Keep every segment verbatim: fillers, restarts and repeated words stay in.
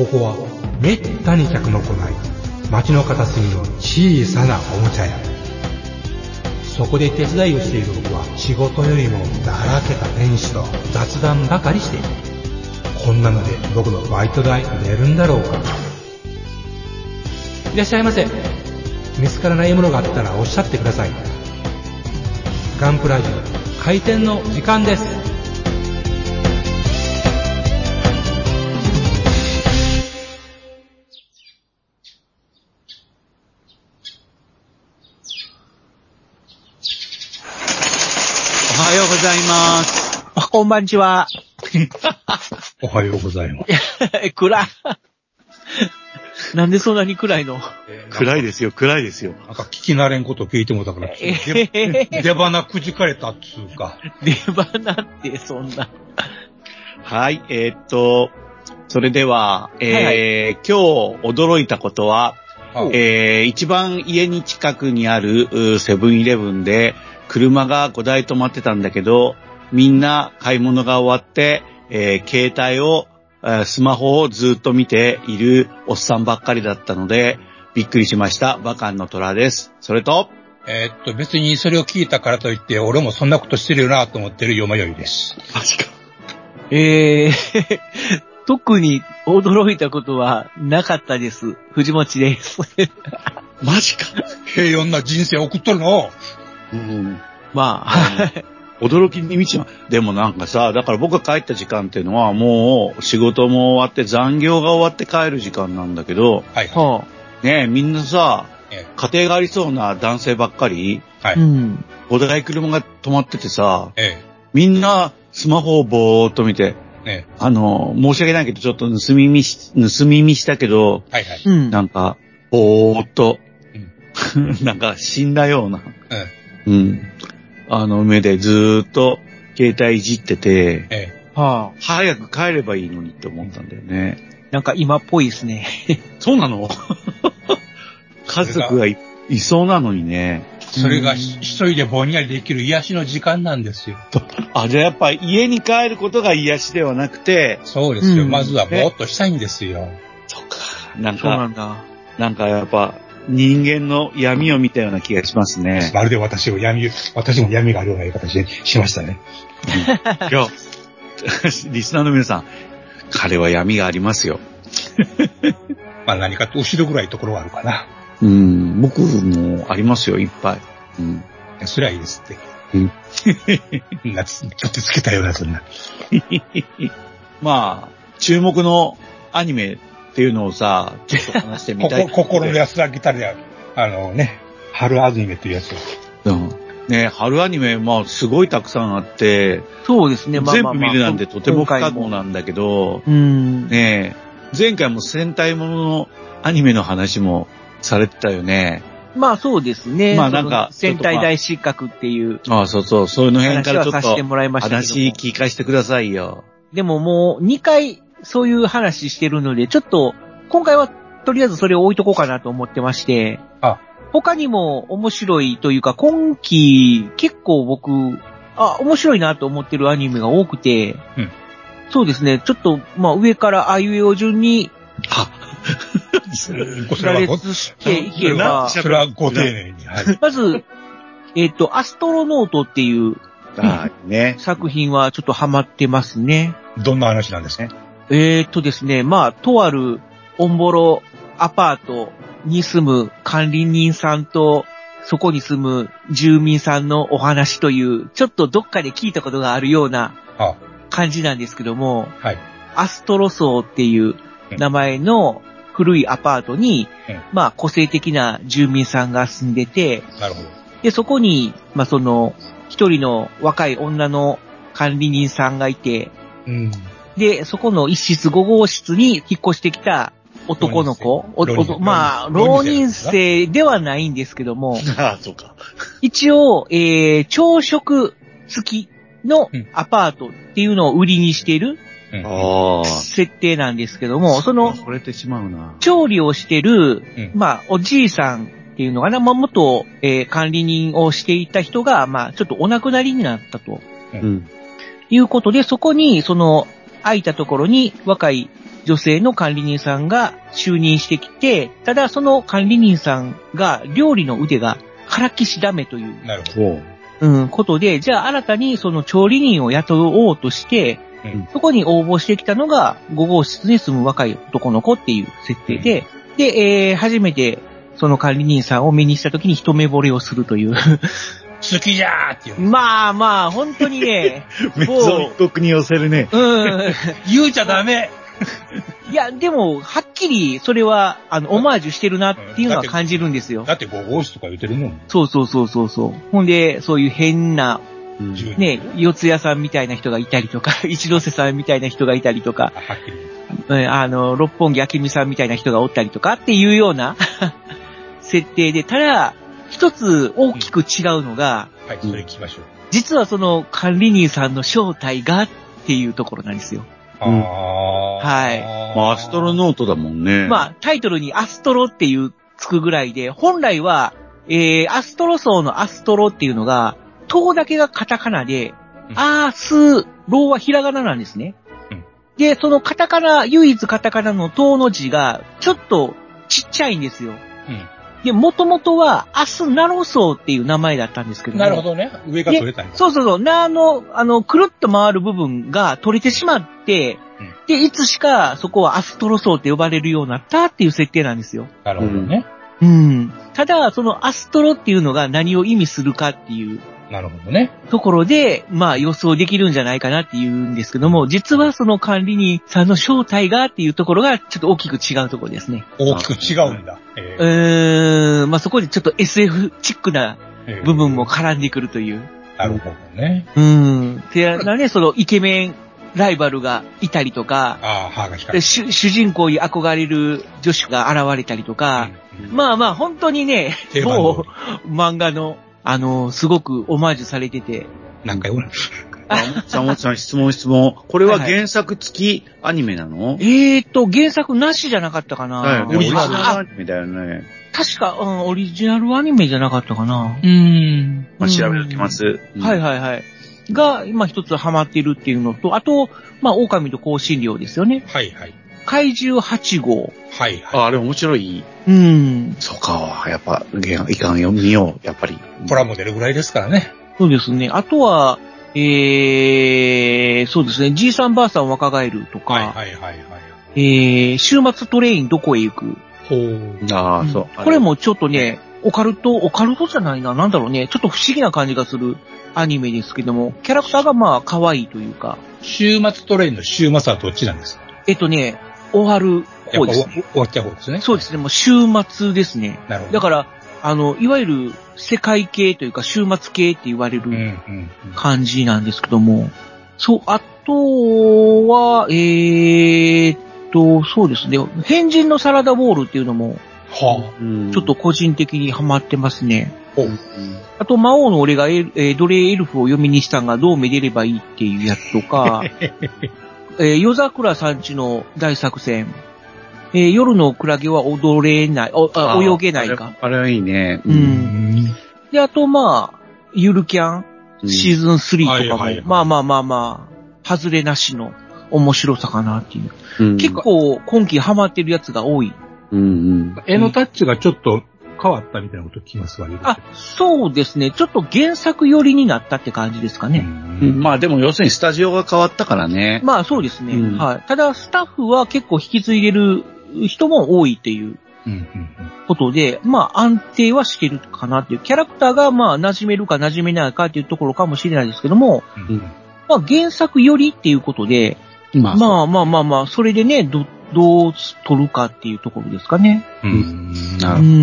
ここはめったに客の来ない街の片隅の小さなおもちゃ屋。そこで手伝いをしている僕は仕事よりもだらけた店主と雑談ばかりしている。こんなので僕のバイト代出るんだろうか。いらっしゃいませ。見つからないものがあったらおっしゃってください。ガンプラジオ開店の時間です。 おはようございます。 あ、こんばんちは。 おはようございます。 暗い。なんでそんなに暗いの？ 暗いですよ、暗いですよ。 なんか聞き慣れんこと聞いてもだから、出出花くじかれたっつうか。 出花ってそんな。 はい、えー、っと、それでは、えーはいはい、今日驚いたことは、はい、えー、一番家に近くにあるセブンイレブンで車がごだい止まってたんだけど、みんな買い物が終わって、えー、携帯をスマホをずっと見ているおっさんばっかりだったので、びっくりしました。バカンの虎です。それと、 えー、っと、別にそれを聞いたからといって、俺もそんなことしてるよなと思ってるよまよいです。 マジか。 えー、特に驚いたことはなかったです。藤持です。 マジか。 平穏な人生送っとるの。 うん。まあ、 驚きに満ちま、でもなんかさ、だから僕が帰った時間っていうのはもう仕事も終わって残業が終わって帰る時間なんだけど、 はいはい。 ねえ、みんなさ、ええ、家庭がありそうな男性ばっかり、はい。ごだい車が止まっててさ、ええ、みんなスマホをぼーっと見て、ええ、あの、申し訳ないけどちょっと盗み見し、盗み見したけど、はいはい。なんか、ぼーっと、うん、なんか死んだような、うん。うんあの目でずーっと携帯いじってて、ええはあ、早く帰ればいいのにって思ったんだよね。 なんか今っぽいですね。 そうなの？家族が い, いそうなのにね。 それが一人でぼんやりできる癒しの時間なんですよ。 あ、じゃあやっぱ家に帰ることが癒しではなくて。 そうですよ。うん、まずはぼーっとしたいんですよ。 そっか。なんか、そうなんだ。なんかやっぱ、人間の闇を見たような気がしますね。 まるで私を闇、私も闇があるような言い方しましたね。 うん、いや、リスナーの皆さん、彼は闇がありますよ。 まあ何かと後ろぐらいところはあるかな。 うん、僕もありますよ、いっぱい。うん。 それはいいですって。うん。夏、ちょっとつけたような、そんな。 まあ、注目のアニメ、っていうのをさ、ちょっと話してみたい。 心の安らぎたりや、あのね、春アニメっていうやつ。 うん。ね、春アニメ、まあ、すごいたくさんあって、 そうですね、 まあまあまあ、全部見るなんてとても不可能なんだけど、うん。ね前回も戦隊もののアニメの話もされてたよね。 まあそうですね。 まあなんか、 戦隊大失格っていう。 ああ、そうそう、そういうの辺からちょっと話聞かせてくださいよ。 でももうにかい、そういう話してるので、ちょっと、今回はとりあえずそれを置いとこうかなと思ってまして、あ他にも面白いというか、今期結構僕、あ、面白いなと思ってるアニメが多くて、うん、そうですね、ちょっと、まあ上からあいうえお順に、は羅列していけば、 それはご丁寧に。はい、 まず、えっ、ー、と、アストロノートっていう、 あね、 作品はちょっとハマってますね。 どんな話なんですか？ えーっとですね、まあ、とあるオンボロアパートに住む管理人さんと、そこに住む住民さんのお話という、ちょっとどっかで聞いたことがあるような感じなんですけども、はい、アストロ層っていう名前の古いアパートに、うん、まあ、個性的な住民さんが住んでて、 なるほど。 で、そこに、まあ、その、一人の若い女の管理人さんがいて、うんで、そこの一室五号室に引っ越してきた男の子、おおまあ、浪人生ではないんですけども、 ああ、そうか。 一応、えー、朝食付きのアパートっていうのを売りにしている、うん、設定なんですけども、その、調理をしてる、うん、まあ、おじいさんっていうのかな、まあ、元、えー、管理人をしていた人が、まあ、ちょっとお亡くなりになったと。うん、いうことで、そこに、その、空いたところに若い女性の管理人さんが就任してきて、ただその管理人さんが料理の腕がからきしダメという。 なるほど。 うん、ことで、じゃあ新たにその調理人を雇おうとして、うん、そこに応募してきたのがご号室に住む若い男の子っていう設定で、うん、で、えー、初めてその管理人さんを目にした時に一目惚れをするという。 好きじゃーっていう。 まあまあ、本当にね。 めっちゃ一国に寄せるね。 うん。 言うちゃダメ。 いや、でも、はっきり、それは、あの、オマージュしてるなっていうのは感じるんですよ。 だって、ご号室とか言ってるもん。 そうそうそうそうそう。ほんで、そういう変な、うん、ね、四谷さんみたいな人がいたりとか、一ノ瀬さんみたいな人がいたりとか、 はっきり。 あの、六本木明美さんみたいな人がおったりとかっていうような設定で、ただ、一つ大きく違うのが、 うん、はい、それ聞きましょう。 実はその管理人さんの正体がっていうところなんですよ。 ああ。 はい。 まあ、アストロノートだもんね。 まあ、タイトルにアストロっていうつくぐらいで、本来は、えー、アストロ層のアストロっていうのが、塔だけがカタカナで、うん、アース、ローはひらがななんですね。うん、で、そのカタカナ、唯一カタカナの塔の字が、ちょっとちっちゃいんですよ。うんで、もともとは、アスナロソウっていう名前だったんですけどね。なるほどね。上が取れたんだ。 そうそうそう。ナの、あの、くるっと回る部分が取れてしまって、うん、で、いつしかそこはアストロソウって呼ばれるようになったっていう設定なんですよ。 なるほどね。 うん。うん、ただ、そのアストロっていうのが何を意味するかっていう。 なるほどね。 ところで、まあ予想できるんじゃないかなっていうんですけども、実はその管理人さんの正体がっていうところがちょっと大きく違うところですね。 大きく違うんだ。 えー、うーん、まあそこでちょっと エスエフ チックな部分も絡んでくるという。 なるほどね。 うん。で、なね、そのイケメンライバルがいたりとか、 ああ、歯が光る。 主人公に憧れる女子が現れたりとか、うんうん、まあまあ本当にね、もう漫画のあの、すごくオマージュされてて。 なんかよ。 さんもちさん質問質問。これは原作付きアニメなの？はいはい、 えーと、原作なしじゃなかったかな。 はい、オリジナルアニメだよね。 確か、うん、オリジナルアニメじゃなかったかな。 うーん。 まあ、調べておきます、 うん。はいはいはい。が、今一つハマっているっていうのと、あと、まあ、狼と香辛料ですよね。 はいはい。 怪獣はち号。 はいはい。 あ、あれ面白い。 うん。 そうか、やっぱ、いかんよ、見よう、やっぱり。 プラモデルぐらいですからね。 そうですね。あとは、えー、そうですね。じいさんばあさん若返るとか。 はいはいはいはい。 えー、週末トレインどこへ行く。 ほう。 ああ、うん、そう。 これもちょっとね、オカルト、オカルトじゃないな、なんだろうね。ちょっと不思議な感じがするアニメですけども、キャラクターがまあ可愛いというか。 週末トレインの週末はどっちなんですか？ えっとね、終わる方です、ね。 終わっちゃう方ですね。 そうですね。もう週末ですね。 なるほど。 だから、あの、いわゆる世界系というか週末系って言われる感じなんですけども。うんうんうん、そう、あとは、えーっと、そうですね。変人のサラダボールっていうのも、 はあ、ちょっと個人的にハマってますね。 うん、 あと、魔王の俺がエル、えー、奴隷エルフを読みにしたんがどうめでればいいっていうやつとか、えー、夜桜さんちの大作戦。えー、夜のクラゲは踊れない、おあ泳げないか。 あれ、あれはいいね。 うん。で、あと、まあ、ゆるキャン、うん、シーズンスリーとかも、はいはいはい、まあまあまあまあ、外れなしの面白さかなっていう。うん、結構、今季ハマってるやつが多い。 うんうん。絵のタッチがちょっと変わったみたいなこと聞きますわ、 あ、そうですね。ちょっと原作寄りになったって感じですかね。 うん、まあでも要するにスタジオが変わったからね。 まあそうですね。うん、はい。ただスタッフは結構引き継いでる人も多いっていうことで、まあ安定はしてるかなっていう。キャラクターがまあ馴染めるか馴染めないかっていうところかもしれないですけども、うん、まあ原作寄りっていうことで、まあまあまあまあまあ、それでね、ど、どう取るかっていうところですかね。 うん。なるほど。 うん。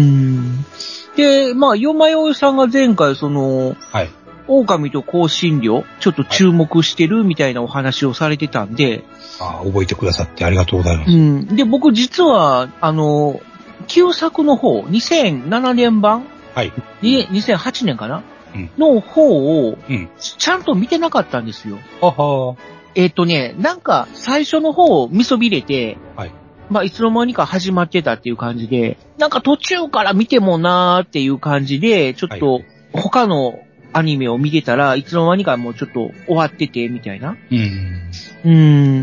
で、まあ、よまよいさんが前回その、 はい。 狼と香辛料、ちょっと注目してるみたいなお話をされてたんで。 ああ、覚えてくださってありがとうございます。 うん。で、僕実は、あの、旧作の方、にせんななねん版はい。 に、にせんはちねんかな、うん、の方を、うん、ちゃんと見てなかったんですよ。 ははえっとね、なんか、最初の方、見そびれて、はい。まあ、いつの間にか始まってたっていう感じで、なんか途中から見てもなーっていう感じで、ちょっと、他のアニメを見てたら、いつの間にかもうちょっと終わってて、みたいな。 うん。 うん。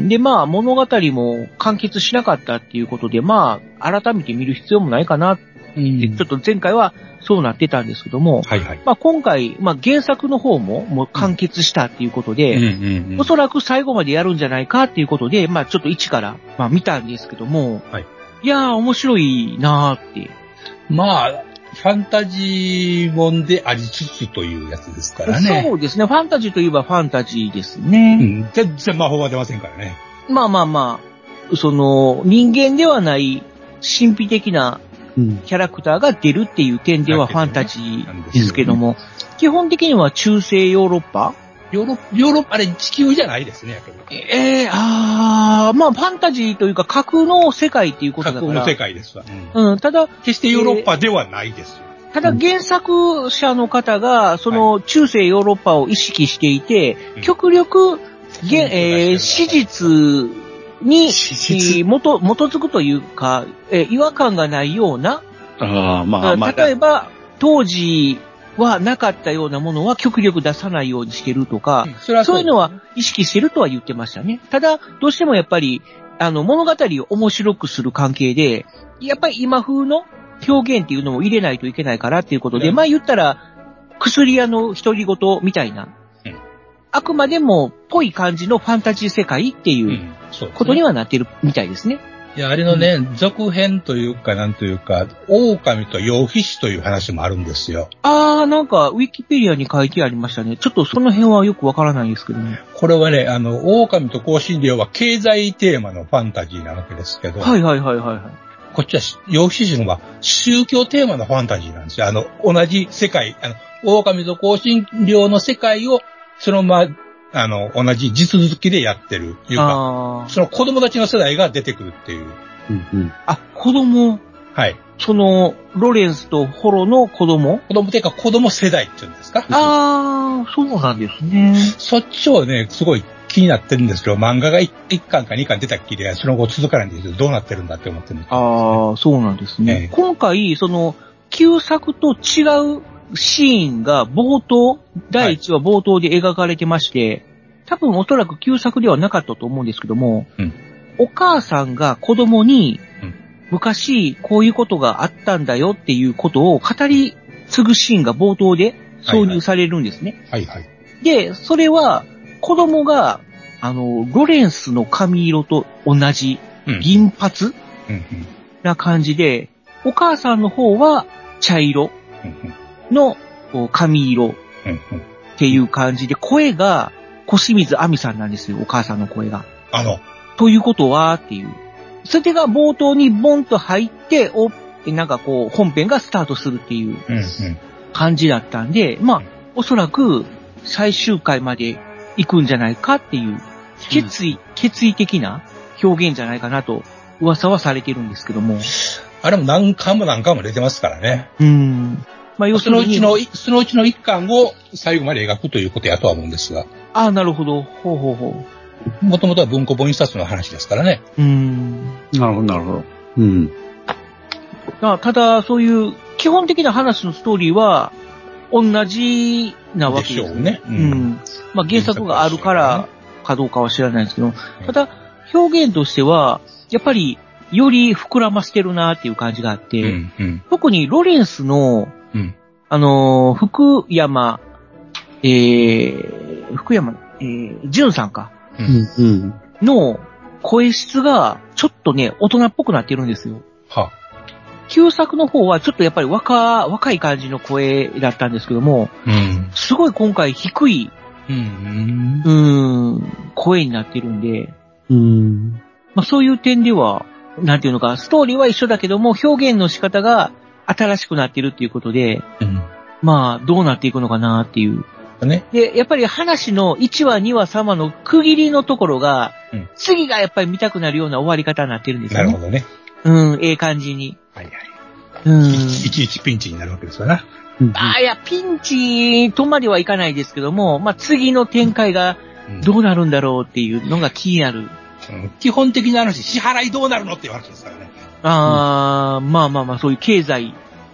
で、まあ、物語も完結しなかったっていうことで、まあ、改めて見る必要もないかなって、うん、ちょっと前回はそうなってたんですけども、はいはい。まあ、今回、まあ、原作の方ももう完結したっていうことで、うんうんうん、おそらく最後までやるんじゃないかっていうことで、まあ、ちょっと一から、まあ、見たんですけども、はい。いやー、面白いなーって。 まあ、ファンタジー本でありつつというやつですからね。 そうですね。ファンタジーといえばファンタジーですね。 うん。全然魔法は出ませんからね。 まあまあまあ、その、人間ではない神秘的なキャラクターが出るっていう点ではファンタジーですけども、ね、基本的には中世ヨーロッパヨーロッパ、ヨーロッパ、あれ地球じゃないですね、やけど。 ええー、あー、まあファンタジーというか架空の世界っていうことだから。 架空の世界ですわ。 うん、うん、ただ、 決してヨーロッパではないですよ。 えー、ただ原作者の方が、その中世ヨーロッパを意識していて、はい、極力、げえー、史実に、基づくというか、えー、違和感がないような、 あまあまあ、 例えば、当時はなかったようなものは極力出さないようにしてるとか、うん、そ, そういうのは意識してるとは言ってましたね。ただ、どうしてもやっぱり、あの、物語を面白くする関係で、やっぱり今風の表現っていうのも入れないといけないからっていうことで、うん、まあ言ったら、薬屋の独り言みたいな、うん、あくまでもぽい感じのファンタジー世界っていうことにはなってるみたいですね。 いや、あれのね、うん、続編というか、なんというか、狼と羊皮紙という話もあるんですよ。 あー、なんか、ウィキペディアに書いてありましたね。ちょっとその辺はよくわからないですけどね。 これはね、あの、狼と香辛料は経済テーマのファンタジーなわけですけど。 はいはいはいはい、はい。 こっちは、羊皮紙は宗教テーマのファンタジーなんですよ。あの、同じ世界、あの、狼と香辛料の世界を、そのまま、あの、同じ地続きでやってる。いうか、その子供たちの世代が出てくるっていう。 うんうん、あ、子供はい。 その、ロレンスとホロの子供子供っていうか子供世代っていうんですか？ ああ、そうなんですね。 そっちをね、すごい気になってるんですけど、漫画がいっかんかにかん出たっきりで、その後続かないんですけど、どうなってるんだって思ってるんです、ね。 ああ、そうなんですね。えー、今回、その、旧作と違うシーンが冒頭、だいいちわ冒頭で描かれてまして、はい、多分おそらく旧作ではなかったと思うんですけども、うん、お母さんが子供に、うん、昔こういうことがあったんだよっていうことを語り継ぐシーンが冒頭で挿入されるんですね。 はいはい。はいはい、 で、それは子供が、あの、ロレンスの髪色と同じ銀髪、うん、な感じで、お母さんの方は茶色の髪色っていう感じで、声が小清水亜美さんなんですよ、お母さんの声が。 あの。 ということはっていう。それが冒頭にボンと入って、おってなんかこう本編がスタートするっていう感じだったんで、うんうん、まあ、おそらく最終回まで行くんじゃないかっていう、決意、うん、決意的な表現じゃないかなと噂はされてるんですけども。 あれも何巻も何巻も出てますからね。 うん。まあ、要するに。 そのうちの、そのうちの一巻を最後まで描くということやとは思うんですが。 ああ、なるほど。ほうほうほう。 もともとは文庫本一冊の話ですからね。 うーん。 なるほど、なるほど。うん。 ただ、そういう基本的な話のストーリーは同じなわけですよね。うん。うん。まあ原作があるからかどうかは知らないんですけど、ただ表現としてはやっぱりより膨らませてるなっていう感じがあって、うんうん、特にロレンスの、うん、あの福山、えー、福山、えー、淳さんか。うんうん、の声質がちょっとね、大人っぽくなってるんですよ。はあ、旧作の方はちょっとやっぱり若、若い感じの声だったんですけども、うん、すごい今回低い、うん、うん、声になってるんで、うんまあ、そういう点では、なんていうのか、ストーリーは一緒だけども、表現の仕方が新しくなってるっていうことで、うん、まあ、どうなっていくのかなっていう。ね、で、やっぱり話のいちわ、にわ、さんわの区切りのところが、うん、次がやっぱり見たくなるような終わり方になってるんですよね。 なるほどね。 うん、ええ感じに。はいはい。 うん。いちいちピンチになるわけですよな。 うん、ああ、いや、ピンチとまではいかないですけども、まあ、次の展開がどうなるんだろうっていうのが気になる。 うん、基本的な話、支払いどうなるのっていう話ですからね。 ああ、うん、まあまあまあ、そういう経済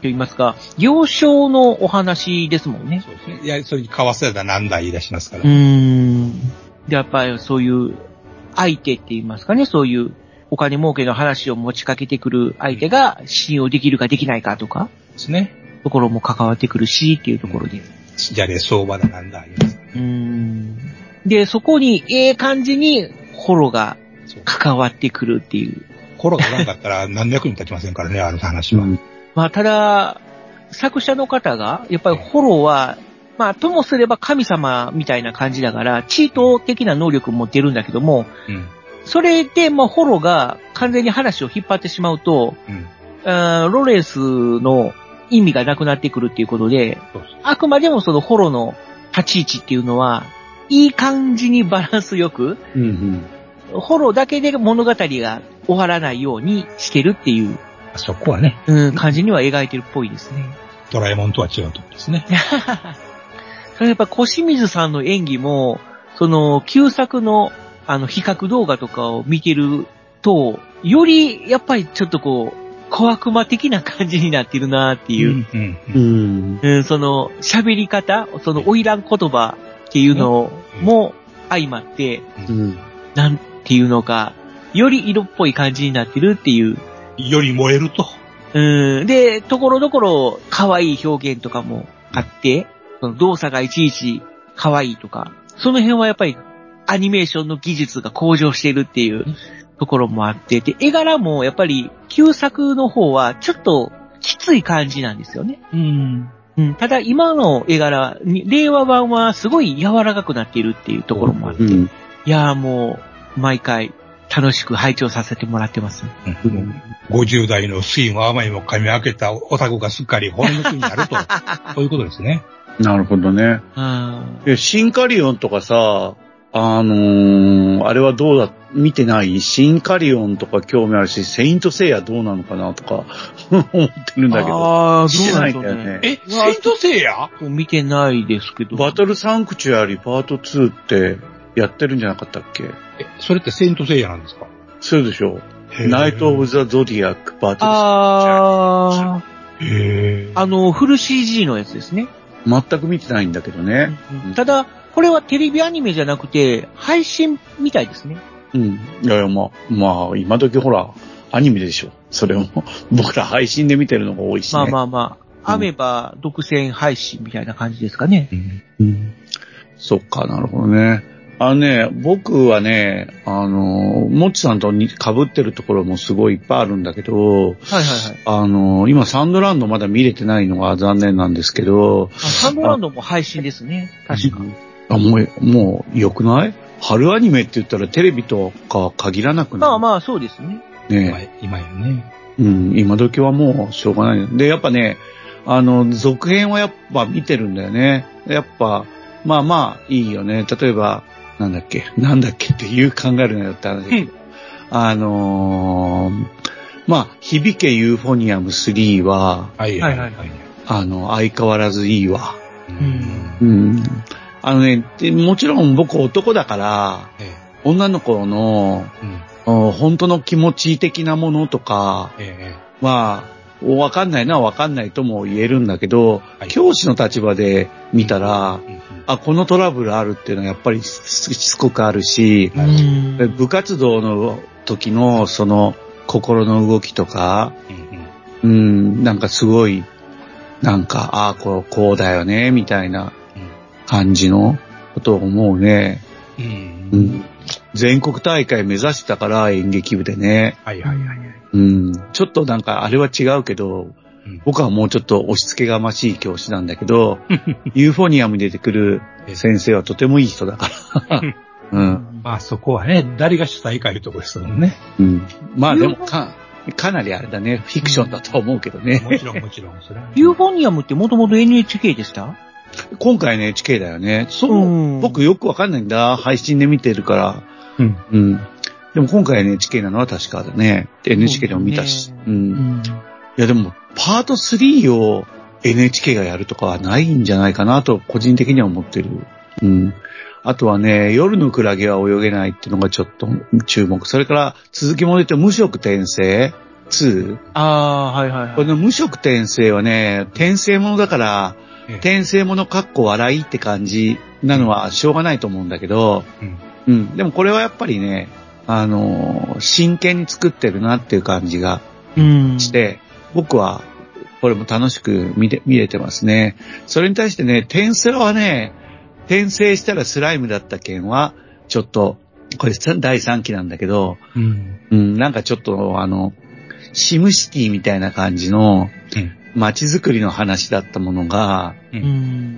言いますか、行商のお話ですもんね。 そうですね。いや、それに為替だなんだ言い出しますから。 うーん。で、やっぱりそういう相手って言いますかね、そういうお金儲けの話を持ちかけてくる相手が信用できるかできないかとか。 ですね。 ところも関わってくるし、っていうところで。 じゃれ相場だなんだ言います。 うーん。で、そこに、ええ感じに、ホロが関わってくるっていう。 ホロがおらんかったら何の役に立ちませんからね、あの話は。うん、 まあ、ただ、作者の方が、やっぱりホロは、まあ、ともすれば神様みたいな感じだから、チート的な能力を持ってるんだけども、うん、それで、まあ、ホロが完全に話を引っ張ってしまうと、うん、あロレンスの意味がなくなってくるっていうことで、あくまでもそのホロの立ち位置っていうのは、いい感じにバランスよく、うんうん、ホロだけで物語が終わらないようにしてるっていう。 そこはね。 うん、感じには描いてるっぽいですね。 ドラえもんとは違うところですね。 それやっぱ小清水さんの演技も、その旧作のあの比較動画とかを見てると、よりやっぱりちょっとこう、小悪魔的な感じになってるなっていう。うんうんうん、その喋り方、その花魁言葉っていうのも相まって、うん、なんていうのか、より色っぽい感じになってるっていう。 より燃えると。 うん、で、ところどころ可愛い表現とかもあって、その動作がいちいち可愛いとか、その辺はやっぱりアニメーションの技術が向上してるっていうところもあって、で、絵柄もやっぱり旧作の方はちょっときつい感じなんですよね。うんうん、ただ今の絵柄、令和版はすごい柔らかくなっているっていうところもあって、うん、いやーもう毎回楽しく拝聴させてもらってます。 うん、ごじゅう代の酸いも甘いも噛み分けたオタクがすっかり本抜きになると、そういうことですね。 なるほどね。でシンカリオンとかさ、あのー、あれはどうだ、見てないシンカリオンとか興味あるし、セイントセイヤどうなのかなとか思ってるんだけど。 ああ、どうなんだよね。 え、セイントセイヤ見てないですけど。 バトルサンクチュアリパートツーってやってるんじゃなかったっけ？ え、それってセイントセイヤなんですか？ そうでしょう。ナイト・オブ・ザ・ゾディアック・バトルサンクチュアリ。へー。あの、フル シージー のやつですね。 全く見てないんだけどね。 うん、ただ、これはテレビアニメじゃなくて、配信みたいですね。 うん。いやいや、まあ、まあ、今時ほら、アニメでしょ。それも、僕ら配信で見てるのが多いしね。 まあまあまあ、アメバ独占配信みたいな感じですかね。 うん。うん、そっか、なるほどね。あのね、僕はね、あの、もっちさんと被ってるところもすごいいっぱいあるんだけど、はいはいはい。あの、今サンドランドまだ見れてないのが残念なんですけど、 あサンドランドも配信ですね。確か。 あ、もう、もう、良くない？春アニメって言ったらテレビとか限らなくなる。 まあまあ、そうですね。 ね今やね。 うん、今時はもうしょうがない。で、やっぱね、あの、続編はやっぱ見てるんだよね。やっぱ、まあまあ、いいよね。例えば、なんだっけ、なんだっけっていう考えるのよって話だけど、あのー、まあ、響けユーフォニアムスリーは、はいはいはい。あの、相変わらずいいわ。うん。うんあのね、もちろん僕男だから、ええ、女の子の、うん、本当の気持ち的なものとか、ええ、まあ、わかんないのはわかんないとも言えるんだけど、はい、教師の立場で見たら、うんうん、あ、このトラブルあるっていうのはやっぱりしつこくあるし、うん、部活動の時のその心の動きとか、うん、うん、なんかすごい、なんか、ああ、こう、こうだよね、みたいな、感じのことを思うね、うんうん。全国大会目指してたから演劇部でね。はいはいはい、はいうん。ちょっとなんかあれは違うけど、うん、僕はもうちょっと押し付けがましい教師なんだけど、ユーフォニアムに出てくる先生はとてもいい人だから。 うん。まあそこはね、誰が主体かいうところですもんね。 うん。まあでもか、かなりあれだね、フィクションだと思うけどね。 もちろんもちろん。それはね、 ユーフォニアムってもともと エヌエイチケー でした？ 今回ね、エイチケー だよね。そう、うん、僕よくわかんないんだ。配信で見てるから。うん。うん。でも今回 エヌエイチケー なのは確かだね。エヌエイチケー でも見たし。うん、うん。いやでも、パートスリーを エヌエイチケー がやるとかはないんじゃないかなと、個人的には思ってる。うん。あとはね、夜のクラゲは泳げないっていうのがちょっと注目。それから続きも出て無色転生。 ツー。 ああ、はいはいはい。 この無色転生はね、転生ものだから、転生ものかっこ笑いって感じなのはしょうがないと思うんだけど、うん。うん、でもこれはやっぱりね、あのー、真剣に作ってるなっていう感じがして、うん、僕はこれも楽しく見れ、見れてますね。それに対してね、転生はね、転生したらスライムだった件は、ちょっと、これだいさんきなんだけど、うん、うん、なんかちょっとあの、シムシティみたいな感じの街づくりの話だったものが、うん、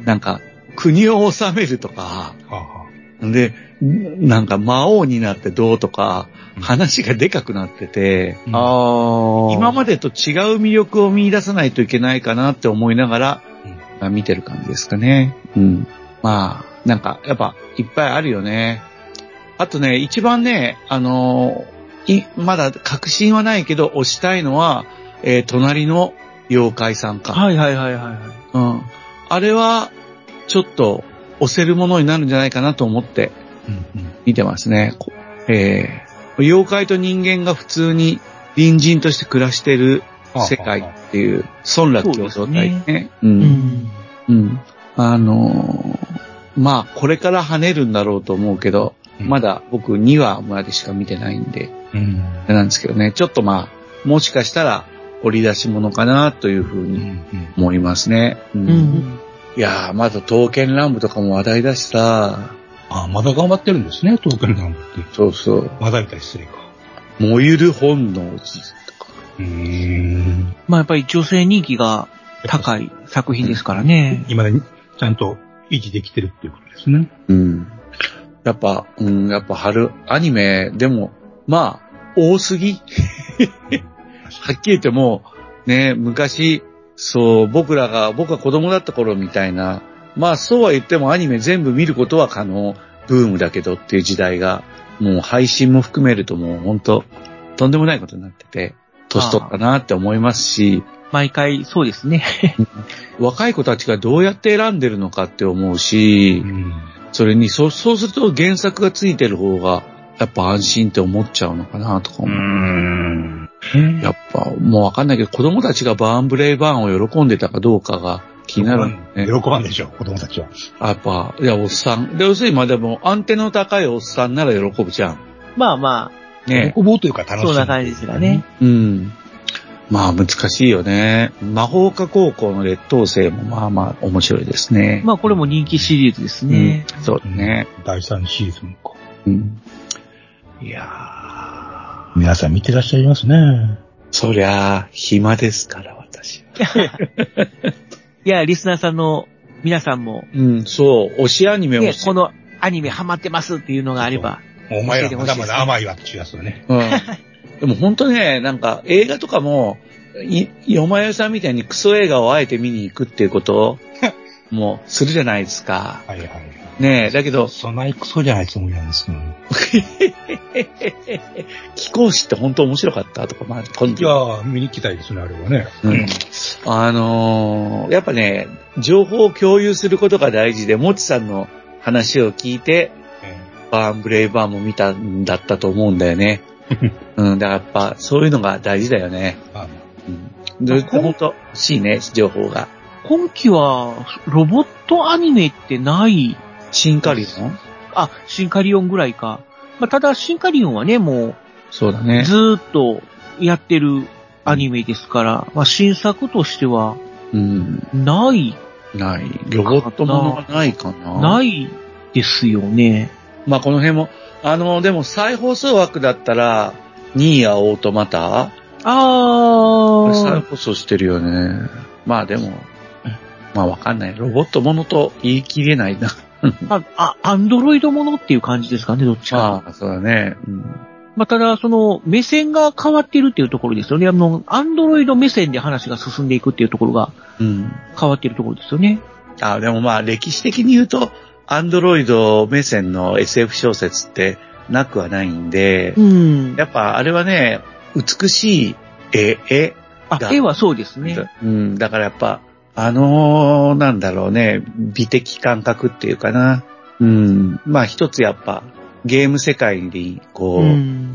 なんか国を治めるとか、うん、で、なんか魔王になってどうとか、話がでかくなってて、うん、今までと違う魅力を見出さないといけないかなって思いながら、うん、見てる感じですかね。うん、まあ、なんかやっぱいっぱいあるよね。あとね、一番ね、あのー、い、まだ確信はないけど推したいのは、えー、隣の妖怪さんか。 はいはいはいはい、はい。 うん。あれは、ちょっと押せるものになるんじゃないかなと思って見てますね。うんうん、えー、妖怪と人間が普通に隣人として暮らしてる世界っていう村落共同体ね。ね、うん。うん。うん。あのー、まあ、これから跳ねるんだろうと思うけど、うん、まだ僕にわまでしか見てないんで、うん、なんですけどね、ちょっとまあ、もしかしたら掘り出し物かなというふうに思いますね。うんうん、いやー、まだ刀剣乱舞とかも話題だしさ。 あ、まだ頑張ってるんですね、刀剣乱舞って。 そうそう。 まだみたい失礼か。 燃ゆる本能寺とか。 うーん。まあやっぱり女性人気が高い作品ですからね。 今ね、ちゃんと維持できてるっていうことですね。 うん。やっぱ、うん、やっぱ春、アニメ、でも、まあ、多すぎはっきり言っても、ね、昔、そう、僕らが、僕が子供だった頃みたいな、まあそうは言ってもアニメ全部見ることは可能、ブームだけどっていう時代が、もう配信も含めるともう本当とんでもないことになってて、年取ったなって思いますし、 毎回そうですね。 若い子たちがどうやって選んでるのかって思うし、うん、それにそ、そうすると原作がついてる方が、やっぱ安心って思っちゃうのかなとか思う。うーん、やっぱ、もうわかんないけど、子供たちがバーンブレイバーンを喜んでたかどうかが気になる、 ね。喜ばんでしょ、子供たちは。 やっぱ、いや、おっさん。で、要するに、まあでも、アンテナの高いおっさんなら喜ぶじゃん。 まあまあ。ね。 喜ぼうというか楽しい。 そんな感じですがね。 うん。まあ難しいよね。魔法科高校の劣等生もまあまあ面白いですね。 まあこれも人気シリーズですね。 うん、そうだね。 だいさんシーズンか。 うん。いやー。皆さん見てらっしゃいますね。 そりゃあ、暇ですから、私は。 いや、リスナーさんの皆さんも。 うん、そう。推しアニメを、 ね。このアニメハマってますっていうのがあれば。 お前らまだまだ甘いわって気がするね。 うん。でも本当ね、なんか映画とかも、い、よまよさんみたいにクソ映画をあえて見に行くっていうことを、もうするじゃないですか。 はいはい。 ねえ、だけど。 そんなにクソじゃないつもりなんですけど。 貴公子って本当面白かったとか、まあ、 今度。いやー、見に行きたいですね、あれはね。 うん。あのー、やっぱね、情報を共有することが大事で、もちさんの話を聞いて、バーンブレイバーも見たんだったと思うんだよね。うん、だからやっぱ、そういうのが大事だよね。あうん。で、ほんと、欲しいね、情報が。 今期は、ロボットアニメってないシンカリオン？ あ、シンカリオンぐらいか。まあ、ただ、シンカリオンはね、もう、 そうだね。 ずーっとやってるアニメですから、まあ、新作としては、 うん。 ない。 ない。ロボットものはないかな。 ないですよね。 まあ、この辺も、あの、でも再放送枠だったら、ニーヤオートマタあー。 再放送してるよね。まあでも、まあわかんない。ロボットものと言い切れないな。 あ、あ、アンドロイドものっていう感じですかね、どっちか。 ああ、そうだね。うん、 まあただ、その、目線が変わっているっていうところですよね。あの、アンドロイド目線で話が進んでいくっていうところが、変わっているところですよね。 うん、あ、でもまあ歴史的に言うと、アンドロイド目線の エスエフ 小説ってなくはないんで、 うん、 やっぱあれはね、美しい絵、絵が。あ、絵はそうですね。 うん、だからやっぱ、あのー、なんだろうね、美的感覚っていうかな。うん。まあ一つやっぱ、ゲーム世界に、こう、うん、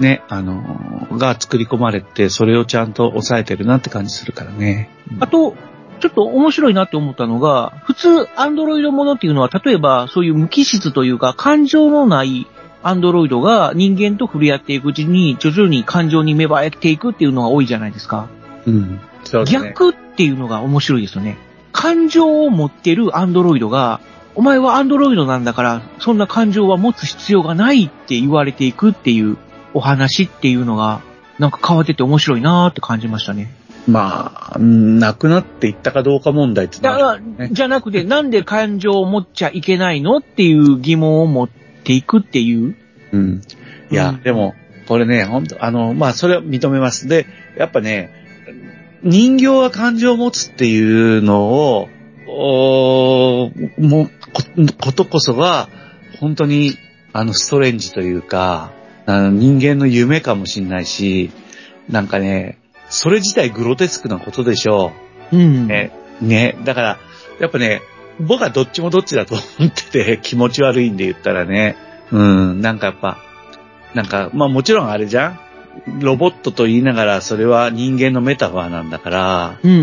ね、あの、が作り込まれて、それをちゃんと抑えてるなって感じするからね。 あと、ちょっと面白いなって思ったのが、普通、アンドロイドものっていうのは、例えば、そういう無機質というか、感情のないアンドロイドが人間と触れ合っていくうちに、徐々に感情に芽生えていくっていうのが多いじゃないですか。 うん。そうですね。 逆っていうのが面白いですよね。感情を持ってるアンドロイドが、お前はアンドロイドなんだから、そんな感情は持つ必要がないって言われていくっていうお話っていうのが、なんか変わってて面白いなーって感じましたね。 まあ、なくなっていったかどうか問題ってのは、 ね、じゃなくて、なんで感情を持っちゃいけないのっていう疑問を持っていくっていう。 うん。いや、うん、でも、これね、本当あの、まあ、それは認めます。で、やっぱね、人形が感情を持つっていうのを、おもこ、ことこそが、本当に、あの、ストレンジというか、あの人間の夢かもしれないし、なんかね、それ自体グロテスクなことでしょう。うん。ね。ね。だから、やっぱね、僕はどっちもどっちだと思ってて、気持ち悪いんで言ったらね。うん。なんかやっぱ、なんか、まあもちろんあれじゃんロボットと言いながら、それは人間のメタファーなんだから、うん、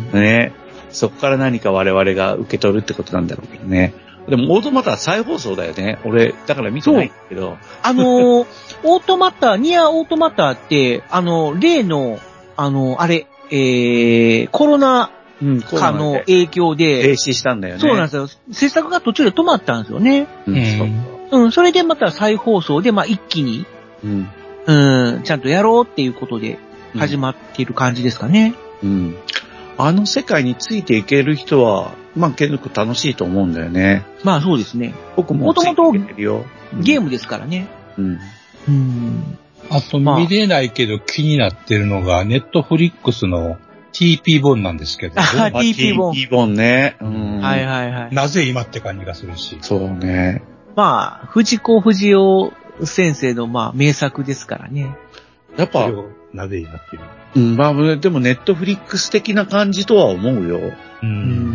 うん。ね。そこから何か我々が受け取るってことなんだろうけどね。でも、オートマタは再放送だよね。俺、だから見てないけど。 あのー、オートマタ、ニアオートマタって、あの、例の、あの、あれ、えー、コロナ禍の影響で、 停止したんだよね。 そうなんですよ。制作が途中で止まったんですよね。 うん。 うん、うん、それでまた再放送で、まあ、一気に、うん、うん、ちゃんとやろうっていうことで始まっている感じですかね。 うん。うん、あの世界についていける人は、まあ、結構楽しいと思うんだよね。 まあ、そうですね。 僕もついていけるよ。 ゲームですからね。 うん。 うん。 あと見れないけど気になってるのが、ネットフリックスの ティーピー 本なんですけど。 あ、ティーピー 本。 ティーピー 本ね。うん。 はいはいはい。 なぜ今って感じがするし。 そうね。 まあ、藤子不二雄先生のまあ名作ですからね。 やっぱ、 なぜ今っていう。 うん、まあ、でもネットフリックス的な感じとは思うよ。 うん。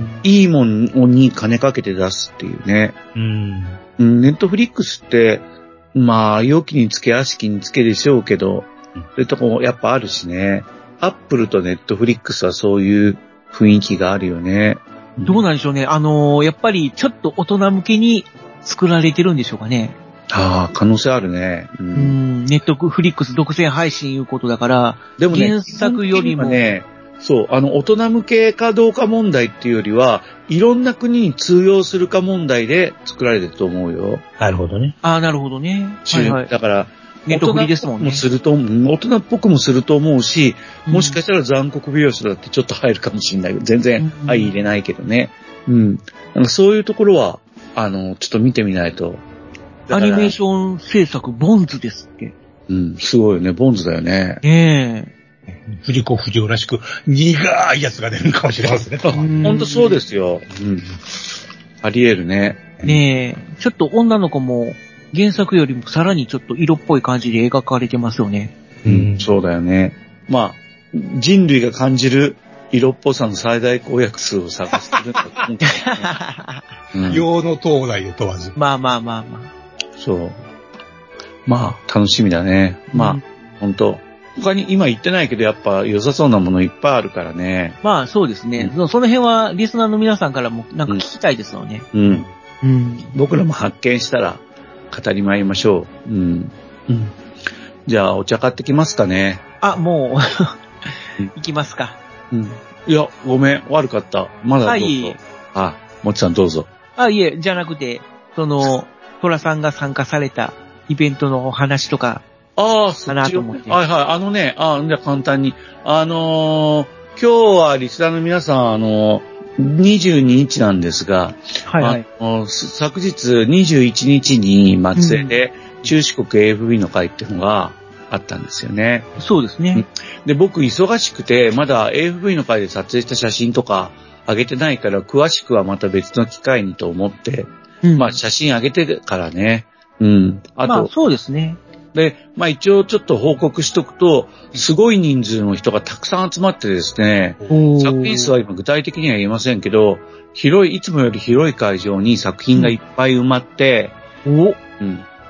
いいもんに金かけて出すっていうね。 うん。 うん、ネットフリックスって、まあ、良きにつけ、悪しきにつけでしょうけど、うん、そういうとこやっぱあるしね。アップルとネットフリックスはそういう雰囲気があるよね。 うん、どうなんでしょうね。あのー、やっぱりちょっと大人向けに作られてるんでしょうかね。 ああ、可能性あるね。 うん、うんネットフリックス独占配信いうことだから、 でもね、 原作よりもね、そう、あの、大人向けかどうか問題っていうよりは、いろんな国に通用するか問題で作られてると思うよ。 なるほどね。 ああ、なるほどね。 はいはい、だから、 ネットフリですもんね。 大人っぽくもすると、大人っぽくもすると思うし、もしかしたら残酷美容師だってちょっと入るかもしれないけど、全然相入れないけどね。うん。なんかそういうところは、あの、ちょっと見てみないと。 アニメーション制作、ボンズですって。 うん、すごいよね。ボンズだよね。 ねえ。 藤子不二雄らしく苦いやつが出るかもしれませんね。 ほんとそうですよ。うん。あり得るね。 ねえ。ちょっと女の子も原作よりもさらにちょっと色っぽい感じで描かれてますよね。 うん、そうだよね。まあ、人類が感じる色っぽさの最大公約数を探してるんだと思うんだよね。洋の東大を問わず。 まあまあまあまあ。 そう。まあ、楽しみだね。まあ、うん、ほんと。他に今言ってないけど、やっぱ良さそうなものいっぱいあるからね。 まあそうですね。うん、その辺はリスナーの皆さんからもなんか聞きたいですよね。 うん。うん。僕らも発見したら語りまいりましょう。うん。うん。じゃあ、お茶買ってきますかね。 あ、もう、行きますか。 うん。いや、ごめん、悪かった。まだどうぞ。はい。あ、もちさんどうぞ。 あ、いえ、じゃなくて、その、トラさんが参加されたイベントのお話とか、 ああ、そっちを。はいはい。あのね、あじゃあ簡単に。あのー、今日はリスナーの皆さん、あのー、にじゅうににちなんですが、 はいはい。 あの昨日にじゅういちにちに松江で中四国 エーエフビー の会っていうのがあったんですよね。 そうですね。 で、僕忙しくて、まだ エーエフビー の会で撮影した写真とか上げてないから、詳しくはまた別の機会にと思って、うん、まあ写真上げてからね。うん。あと、 まあそうですね。 で、まあ一応ちょっと報告しとくと、すごい人数の人がたくさん集まってですね、作品数は今具体的には言えませんけど、広い、いつもより広い会場に作品がいっぱい埋まって、 うん、 うん、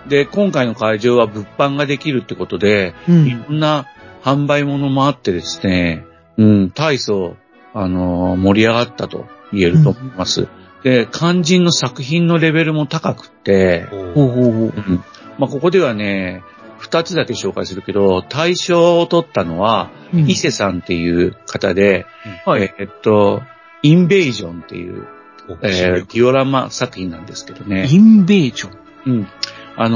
で、今回の会場は物販ができるってことで、うん、いろんな販売物もあってですね、うん、大層、あのー、盛り上がったと言えると思います。うん、で、肝心の作品のレベルも高くて、ほうほうほう、うん、まあ、ここではね、二つだけ紹介するけど、大賞を取ったのは、うん、伊勢さんっていう方で、うんはい、えー、っと、インベージョンっていう、えー、ディオラマ作品なんですけどね。 インベージョンうん。あ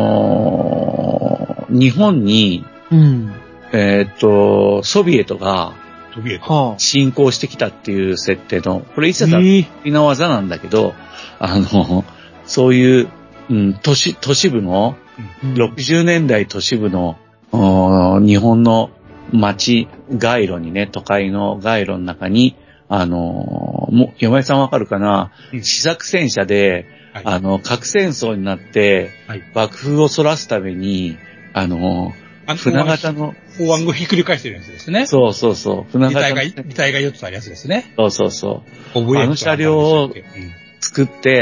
のー、日本に、うん、えー、っと、ソビエトが、ソビエト侵攻してきたっていう設定の、これ伊勢さんの技なんだけど、えー、あの、そういう、うん、都市、都市部の、ろくじゅうねんだい都市部の、日本の街、街路にね、都会の街路の中に、あの、も、山井さんわかるかな、うん、試作戦車で、はい、あの、核戦争になって、はい、爆風をそらすために、あの、あの船型の。 法案をひっくり返してるやつですね。 そうそうそう。 船型の。擬態が、擬態がよっつあるやつですね。 そうそうそう。あの車両を作って、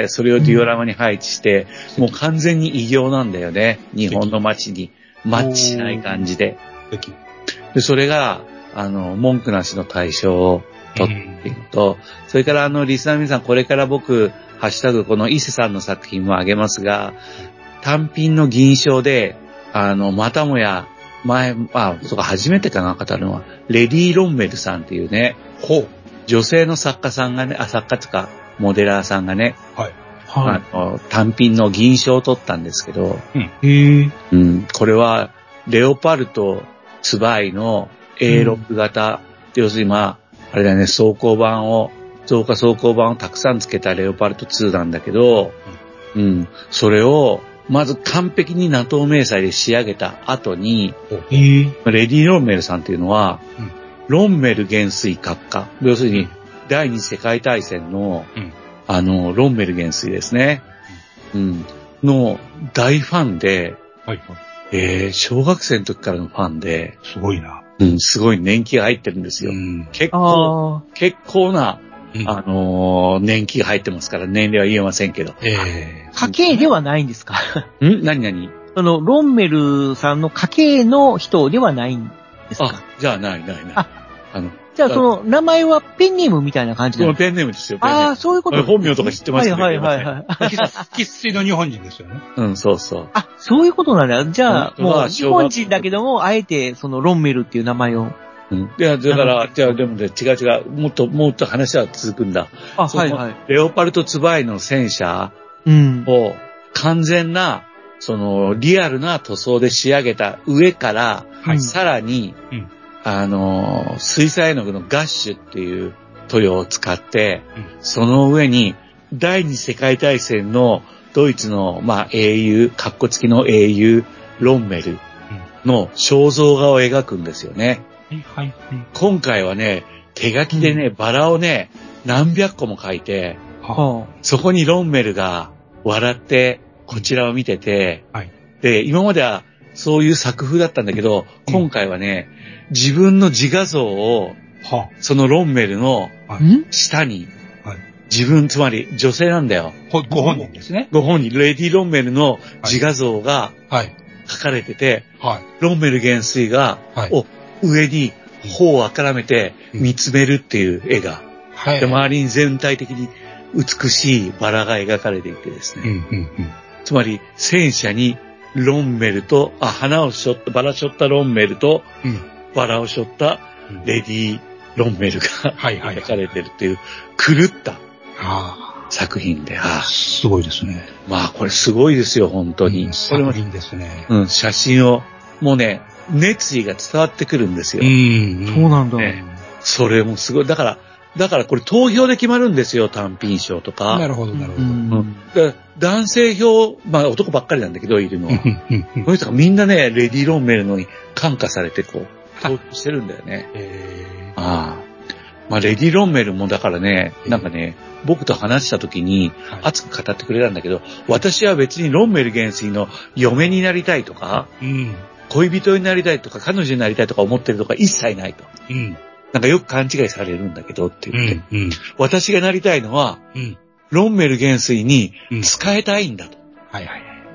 それをディオラマに配置して、うん、もう完全に異形なんだよね。日本の街にマッチしない感じで。で、それが、あの、文句なしの大賞を取っていくと、うん、それからあの、リスナーの皆さん、これから僕、ハッシュタグ、この伊勢さんの作品もあげますが、単品の銀賞で、あの、またもや、前、あ、そうか、初めてかな、語るのは、レディ・ロンメルさんっていうね、ほう。女性の作家さんがね、あ、作家つか、モデラーさんがね、はい。はい。あの、単品の銀賞を取ったんですけど、うん。へぇ。うん。これは、レオパルトツバイの エーろく 型、うん、要するにまあ、あれだね、走行版を、増加走行版をたくさんつけたレオパルトツーなんだけど、うん。うん、それを、まず完璧に ナトー 迷彩で仕上げた後に、レディ・ロンメルさんっていうのは、うん、ロンメル元帥閣下、要するに第二次世界大戦の、うん、あの、ロンメル元帥ですね、うん、の大ファンで、はいえー、小学生の時からのファンで、 すごいな。 うん、すごい年季が入ってるんですよ。うん、結構、結構な、あのー、年季が入ってますから、年齢は言えませんけど。 えー、家系ではないんですかん何何その、ロンメルさんの家系の人ではないんですか？ あ、じゃあないないない。あ、 あの、じゃあその、名前はペンネームみたいな感じなんですか？ ペンネームですよ。 ああ、そういうことです、ね。 本名とか知ってますね。はいはいはいはい。 生粋の日本人ですよね。 うん、そうそう。 あ、そういうことなんだ。じゃあ、もう、日本人だけども、あえて、その、ロンメルっていう名前を。 うん。いや、だから、じゃあ、でもね、違う違う。もっと、もっと話は続くんだ。 あ、はいはい。 レオパルトツバイの戦車を、完全な、その、リアルな塗装で仕上げた上から、はい、さらに、うん、あの、水彩絵の具のガッシュっていう塗料を使って、うん、その上に、第二次世界大戦のドイツの、まあ、英雄、カッコ付きの英雄、ロンメルの肖像画を描くんですよね。はいはいはい、今回はね、手書きでね、うん、バラをね、何百個も描いて、はあ、そこにロンメルが笑ってこちらを見てて、はい、で、今まではそういう作風だったんだけど、今回はね、うん、自分の自画像を、はあ、そのロンメルの下に、はい、自分、つまり女性なんだよ。 ご本人ですね。 ご本人、レディ・ロンメルの自画像が描かれてて、はいはい、ロンメル元帥が、はい、お上に頬をあからめて見つめるっていう絵が、うん、で周りに全体的に美しいバラが描かれていてですね、うんうんうん、つまり戦車にロンメルとあ花をしょったバラしょったロンメルと、うん、バラをしょったレディー・ロンメルが、うん、描かれてるっていう狂った作品で、 ああすごいですね。 まあこれすごいですよ本当に。うん、 作品ですね。 うん、写真をもうね。熱意が伝わってくるんですよ。うん、そうなんだ、ね。 それもすごい。だから、だからこれ投票で決まるんですよ、単品賞とか。 なるほど、なるほど。うん、男性票、まあ男ばっかりなんだけど、いるのは。この人がみんなね、レディ・ロンメルのに感化されてこう、投票してるんだよね。へーああ。まあレディ・ロンメルもだからね、なんかね、僕と話した時に熱く語ってくれたんだけど、私は別にロンメル元帥の嫁になりたいとか、うん恋人になりたいとか、彼女になりたいとか思ってるとか一切ないと。うん。なんかよく勘違いされるんだけどって言って。うんうん、私がなりたいのは、うん、ロンメル元帥に使えたいんだと。うん、はいはいはい。うん。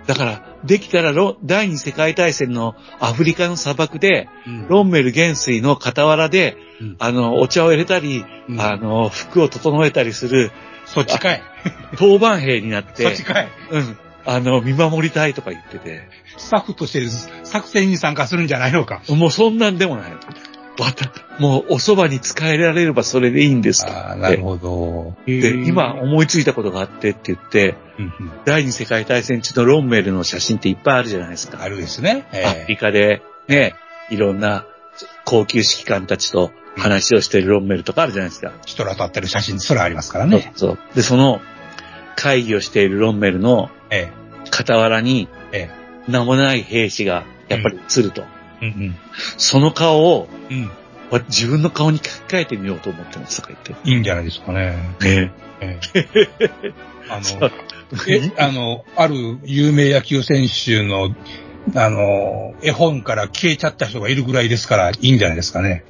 だから、できたらロ、第二次世界大戦のアフリカの砂漠で、うん、ロンメル元帥の傍らで、うん、あの、お茶を入れたり、うん、あの、服を整えたりする、 そっちかい。 当番兵になって、 そっちかい。 うん。あの、見守りたいとか言ってて。 スタッフとして作戦に参加するんじゃないのか。 もうそんなんでもない。わた、もうお蕎麦に使えられればそれでいいんですああ、なるほど。 で、今思いついたことがあってって言って、うんうん、第二次世界大戦中のロンメルの写真っていっぱいあるじゃないですか。 あるですね。 アフリカでね、いろんな高級指揮官たちと話をしているロンメルとかあるじゃないですか。 人ら立ってる写真すらありますからね。 そうそう。で、その会議をしているロンメルの傍らに、名もない兵士がやっぱり映ると。うんうん、その顔を、うん、自分の顔に書き換えてみようと思ってますとか言って。 いいんじゃないですかね。 ねえ。あの、え、あの、ある有名野球選手の、あの、絵本から消えちゃった人がいるぐらいですから、いいんじゃないですかね。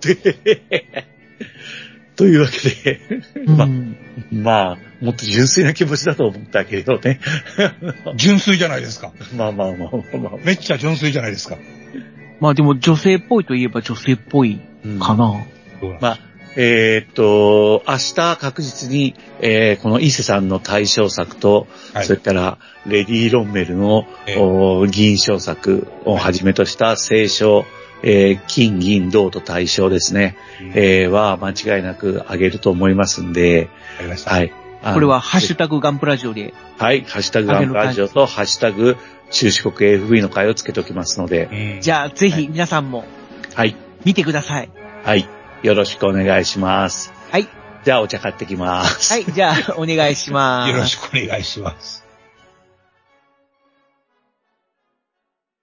というわけで、まあ、まあ、もっと純粋な気持ちだと思ったけどね。 純粋じゃないですか。 まあまあまあまあ。 めっちゃ純粋じゃないですか。 まあでも女性っぽいといえば女性っぽいかな。 うん、まあ、えー、っと、明日確実に、えー、この伊勢さんの大賞作と、はい、それからレディ・ロンメルの、えー、銀賞作をはじめとした聖賞、えー、金、銀、銅と大賞ですね、うんえー、は間違いなく上げると思いますんで、 ありました。 はい。 これはハッシュタグガンプラジオで。 はい、ハッシュタグガンプラジオとハッシュタグ中四国 エーエフビー の会をつけておきますので。 うん、じゃあぜひ皆さんも。 はい。 見てください。 はい。よろしくお願いします。 はい。 じゃあお茶買ってきます。 はい、じゃあお願いします。 よろしくお願いします。